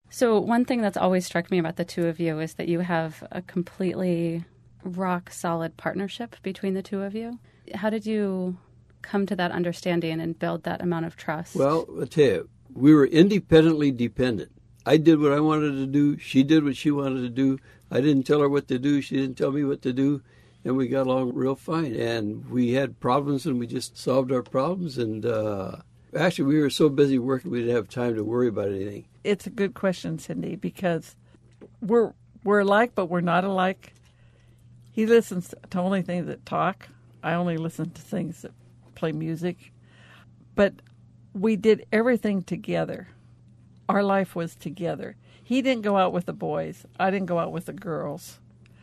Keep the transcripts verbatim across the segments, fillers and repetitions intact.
So one thing that's always struck me about the two of you is that you have a completely rock-solid partnership between the two of you. How did you come to that understanding and build that amount of trust? Well, I'll tell you, we were independently dependent. I did what I wanted to do. She did what she wanted to do. I didn't tell her what to do. She didn't tell me what to do. And we got along real fine. And we had problems, and we just solved our problems. And uh, actually, we were so busy working, we didn't have time to worry about anything. It's a good question, Cindy, because we're we're alike, but we're not alike. He listens to only things that talk. I only listen to things that play music. But we did everything together. Our life was together. He didn't go out with the boys. I didn't go out with the girls.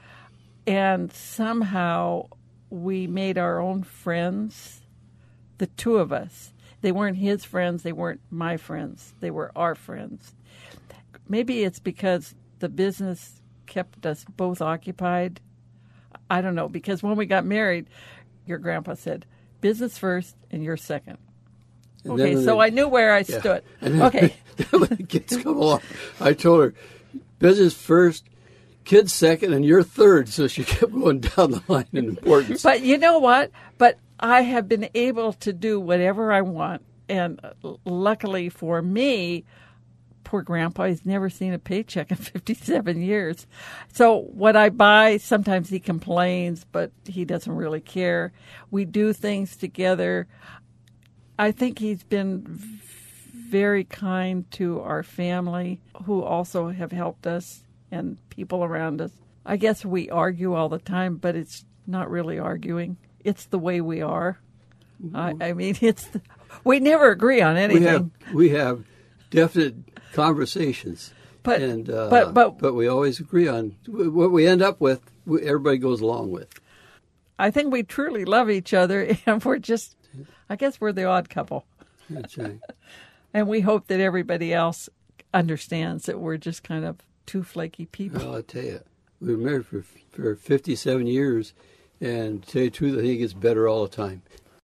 And somehow we made our own friends, the two of us. They weren't his friends. They weren't my friends. They were our friends. Maybe it's because the business kept us both occupied. I don't know, because when we got married, your grandpa said, business first and you're second. And okay, so the, I knew where I yeah. stood. And then okay. when the kids come along, I told her, business first, kids second, and you're third. So she kept going down the line in importance. But you know what? But I have been able to do whatever I want. And luckily for me, poor grandpa, he's never seen a paycheck in fifty-seven years. So what I buy, sometimes he complains, but he doesn't really care. We do things together. I think he's been very kind to our family, who also have helped us, and people around us. I guess we argue all the time, but it's not really arguing. It's the way we are. I, I mean, it's the, we never agree on anything. We have we have definite conversations, but and uh, but, but but we always agree on what we end up with. Everybody goes along with. I think we truly love each other, and we're just, I guess we're the odd couple. That's right. And we hope that everybody else understands that we're just kind of two flaky people. Well, I'll tell you, we were married for for fifty-seven years, and to tell you the truth, I think it gets better all the time.